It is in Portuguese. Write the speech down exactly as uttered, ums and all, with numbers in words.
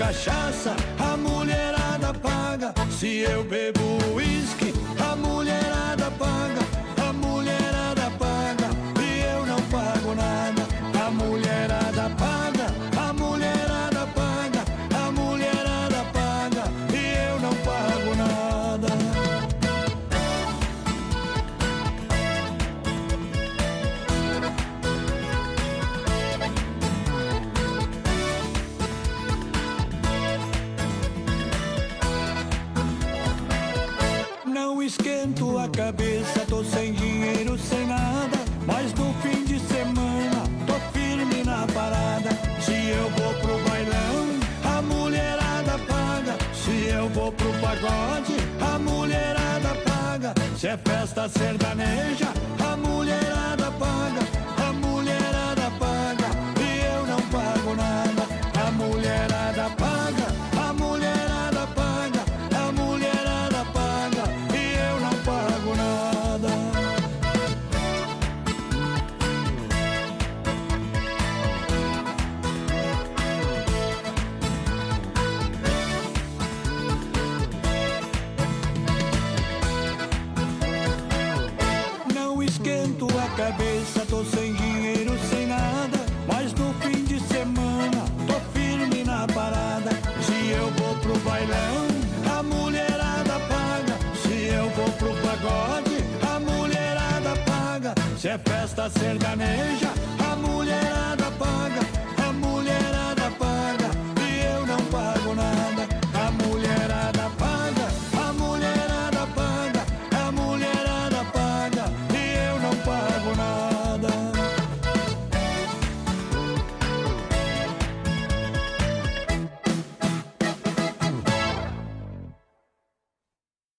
cachaça, a mulherada paga. Se eu bebo uísque, a mulherada paga. A mulherada paga e eu não pago nada. A mulherada paga, a mulherada paga. A mulherada paga e eu não pago nada. Não esquento a cabeça, tô sem dinheiro, sem nada. Mas no fim de semana, tô firme na parada. Se eu vou pro bailão, a mulherada paga. Se eu vou pro pagode, a mulherada paga. Se é festa sertaneja, a mulherada paga. A mulherada paga e eu não pago nada. A mulherada paga, a mulherada paga. A mulherada paga e eu não pago nada. Não esquento a cabeça, tô sem dinheiro, sem nada. Mas no fim de semana, tô firme na parada. Se eu vou pro bailão, a mulherada paga. Se eu vou pro pagode, a mulherada paga. Se é festa sertaneja,